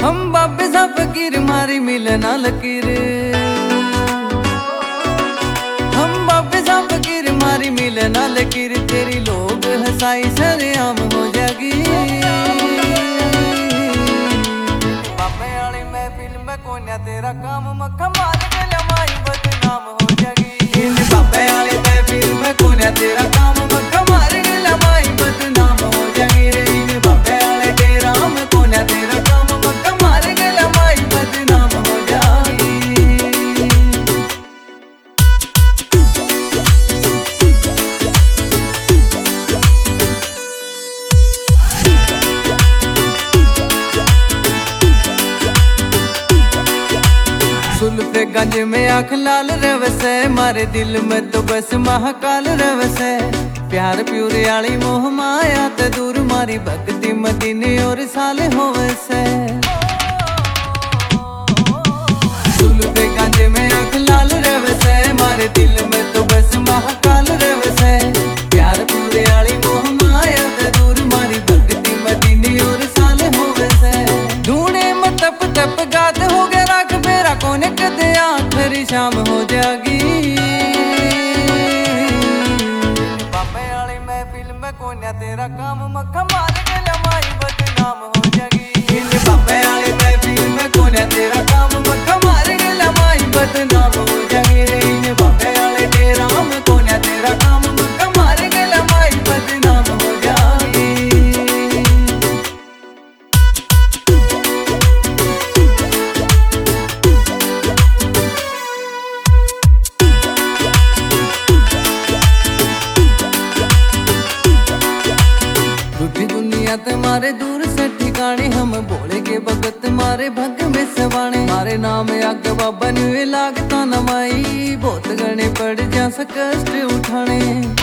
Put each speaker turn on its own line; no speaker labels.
हम बाबे सा फकीर मारी मिले ना लकीर, हम बाबे सा फकीर मारी मिले ना लकीर। तेरी लोग हंसाई सरेआम हो जागी, बाबे वाली महफिल में कोन्या तेरा काम मक्खा मार के लमाई बदनाम हो जागी। बाबे वाली महफिल में कोन्या तेरा काम मक्खा मार के लमाई बदनाम हो जागी रे। बाबे वाले तेरा में कोन्या तेरा काम मक्खा मार के लमाई बदनाम हो जागी। सुल्फे गंज में आँख लाल रवसे, मारे दिल में तो बस महाकाल रवसे। प्यार प्यूरे आली मोह माया ते दूर, मारी भक्ति मदीने और साल होवसे। सुल्फे गंज में आँख लाल रवसे, मारे दिल में तो बस महाकाल रवसे। प्यार प्यूरे आली मोह माया ते दूर, मारी भक्ति मदीने और साल होवसे। ढूंढे में तप तप गात हो गया राख मेरा कोने कदे आखिरी शाम हो जागी। बाबे वाली महफिल में कोन्या तेरा काम मक्खा मार के लमाई बदनाम हो जागी। बाबे वाली महफिल में कोन्या तेरा काम मक्खा मार के लमाई बदनाम हो जागी रे। बाबे वाले तेरा में कोन्या तेरा काम मक्खा मार के लमाई बदनाम हो जागी। दुनिया तुम्हारे दूर से ठिकाने, हम बोले के भगत मारे भग में सवाने। मारे नाम आग बाबा न्यू लागता नमाई, बहुत गणे पड़ जा कष्ट उठाने।